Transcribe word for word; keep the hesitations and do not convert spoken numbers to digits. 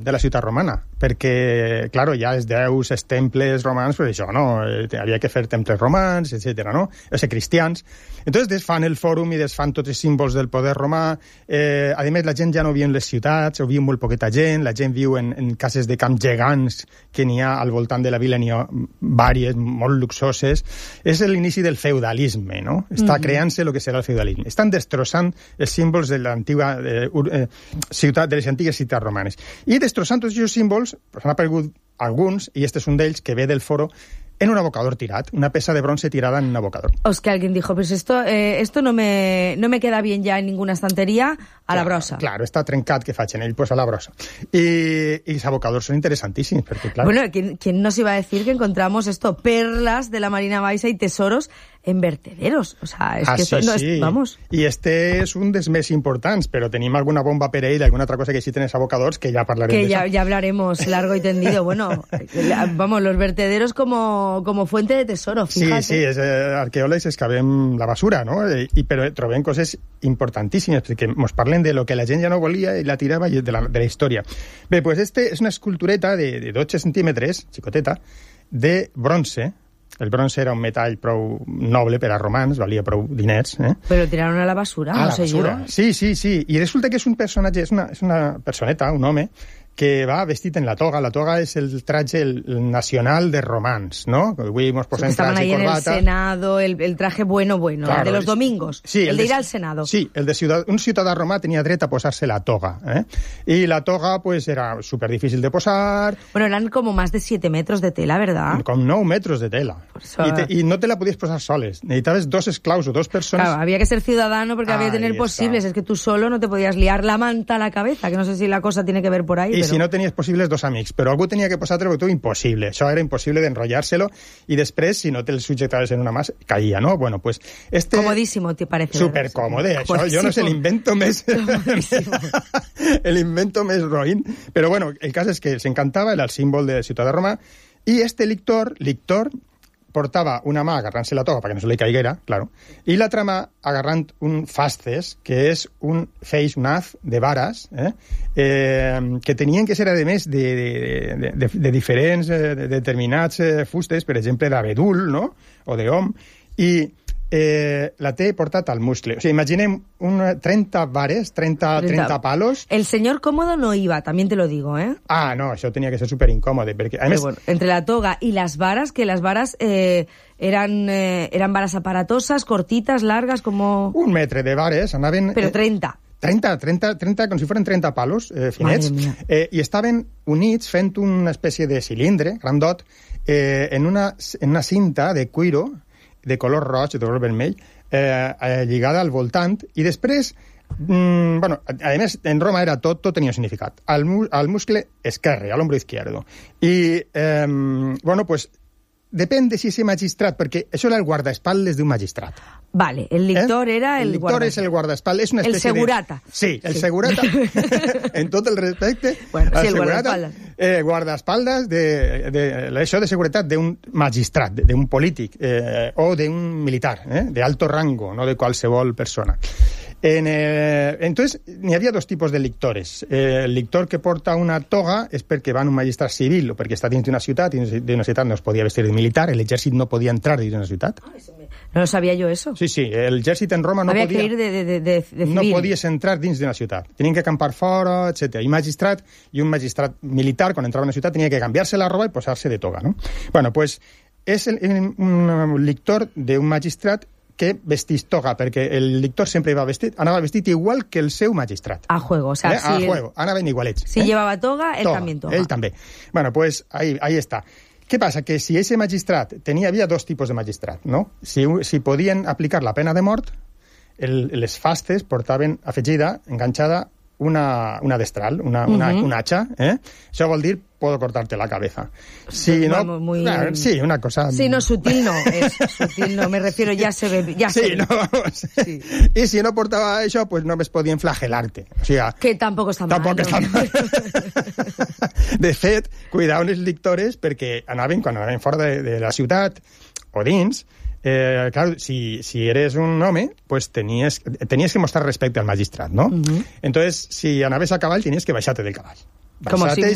de la ciutat romana, perquè, claro, ja els déus, els temples romans, pues això, no? Eh, havia que fer temples romans, etcètera, no? O sigui, cristians. Entonces desfan el fòrum i desfan tots els símbols del poder romà. Eh, a més, la gent ja no viu en les ciutats, o viu molt poqueta gent, la gent viu en, en cases de camps gegants que n'hi ha al voltant de la vila, n'hi ha vàries, molt luxoses. És l'inici del feudalisme, no? Està mm-hmm. creant-se el que serà el feudalisme. Estan destrossant els símbols de l'antiga eh, eh, ciutat, de les antigues ciutats romanes. I destrossant tots aquests símbols, pues, han aparegut alguns, i este és un d'ells, que ve del foro, en un abocador tirat, una peça de bronce tirada en un abocador. O es que alguien dijo, pues esto, eh, esto no, me, no me queda bien ya en ninguna estantería, a claro, la brossa. Claro, està trencat, que faig en ell? Pues a la brossa. I, i els abocadors són interessantíssims, perquè, claro... Bueno, ¿quién, ¿quién nos iba a decir que encontramos esto, perlas de la Marina Baixa y tesoros en vertederos? O sea, es ah, que sí, esto no sí. es... Vamos. I este és un dels més importants, però tenim alguna bomba per ell, alguna altra cosa que existen en els abocadors, que ja parlarem que de ya, això. ya hablaremos largo y tendido. Bueno, vamos, los vertederos como, como fuente de tesoro, fíjate. Sí, sí, és, eh, arqueòlegs excavem la basura, no? I, però trobem coses importantíssimes, perquè ens parlen de lo que la gent ja no volia i la tirava de la, de la història. Bé, pues este és una escultureta de, de dotze centímetres, xicoteta, de bronce. El bronce era un metall prou noble per a romans, valia prou diners. Eh? Però tiraron a la basura, a no la sé basura. jo. Sí, sí, sí. I resulta que és un personatge, és una, és una personeta, un home, que va vestit en la toga. La toga és el traje el, el nacional de romans, ¿no? Avui ens posem Estaban traje ahí i en el corbata. Senado, el, el traje bueno, bueno, Claro, el de los es- domingos, sí, el, el de de- ir al Senado. Sí, el de ciudad, un ciutadà romà tenia dret a posar-se la toga. Eh? I la toga pues, era súper difícil de posar, Bueno, eran como más de siete metros de tela, ¿verdad? con nou metres de tela. eso- I, te, I no te la podies posar soles. Necesitaves dos esclaus o dos persones. Claro, había que ser ciudadano porque había que Ahí tener está. posibles. Es que tú solo no te podías liar la manta a la cabeza, que no sé si la cosa tiene que ver por ahí. I pero... si no tenies possibles, dos amics. Però algú tenia que posar-te perquè tu, impossible. Això era impossible d'enrotllar-se-lo. I després, si no te el subjectaves en una mà, caïa, no? Bueno, pues... Este... Comodísimo, te parece. Super còmode, això. Jo no sé l'invento més... l'invento més roïn. Però bueno, el cas és que s'encantava, era el símbol de Ciutat de Roma, i este lictor, lictor, portava una mà agarrant-se la toga perquè no se li caiguera, claro, i l'altra mà agarrant un fasces, que és un feix, un haz de vares, eh? Eh, que tenien que ser, a més, de, de, de, de diferents, eh, de determinats eh, fustes, per exemple, d'abedul, no?, o d'om, i eh, la té portat al muscle. O sigui, imaginem un trenta vares, trenta, trenta palos. El señor cómodo no iba, también te lo digo, ¿eh? Ah, no, això tenia que ser super incòmode, perquè, a Pero més, bueno, entre la toga y las varas, que las varas eh, eran, eh, eran varas aparatosas, cortitas, largas, como... un metre de vares anaven... Pero eh, treinta. trenta, trenta, trenta, com si foren trenta palos eh, finets, Madre mía. eh, i estaven units fent una espècie de cilindre, grandot, eh, en, una, en una cinta de cuiro, de color roig, de color vermell, eh, eh, lligada al voltant, i després, mm, bueno, a, a més, en Roma era tot, tot tenia significat. Al, mu al muscle esquerre, a l'hombro izquierdo. I, eh, bueno, pues, depèn de si ese magistrat, perquè això era el guardaespaldes d'un magistrat. Vale, el lictor ¿Eh? era el, el lictor guarda... és el guardaespaldes, és una El espècie segurata. de... Sí, el Sí. segurata, en tot el respecte. Bueno, sí, el segurata, guardaespaldas. Eh, guardaespaldes de, de, de això de seguretat d'un magistrat, d'un polític eh, o d'un militar, eh, d'alto rango, no de qualsevol persona. En, eh, entonces, n'hi havia dos tipus de lictores. Eh, el lictor que porta una toga és perquè va en un magistrat civil o perquè està dins d'una ciutat, i d'una ciutat no es podia vestir de militar, l'exèrcit no podia entrar dins d'una ciutat. No lo sabía yo eso. Sí, sí, l'exèrcit en Roma no Había podia... que ir de, de, de, de civil. No podies entrar dins d'una ciutat. Tenien que acampar fora, etcètera. I magistrat, i un magistrat militar, quan entrava a una ciutat, tenia que canviar-se la roba i posar-se de toga, no? Bueno, pues, és el, un lictor d'un magistrat que vestís toga, perquè el lictor sempre va vestit, anava vestit igual que el seu magistrat. A juego, o sea, eh? A si, juego, anaven igualets. si eh? llevaba toga, él toga, también toga. Ell també. Bueno, pues ahí, ahí està. Què passa? Que si ese magistrat tenia, havia dos tipus de magistrat, no? Si, si podien aplicar la pena de mort, el, les fastes portaven afegida, enganxada, una, una destral, una, una, Uh-huh. un hacha, ¿eh? Això vol dir, puedo cortarte la cabeza. Si no, Vamos, muy... claro, sí, una cosa... Sí, no, sutil no, es sutil no, me refiero, ya se ve, ya se Sí, ve. no, vamos. Sí. I si no portava això, pues només podien flagelarte. O sigui, Que tampoco está mal. tampoc ¿no? està mal. De fet, cuidaven els lictores perquè anaven, quan anaven fora de, de la ciutat o dins, eh, clar, si, si eres un home, pues tenies, tenies que mostrar respecte al magistrat, ¿no? Uh-huh. Entonces, si anaves a cavall, tenies que baixar-te del cavall. Como Baixar-te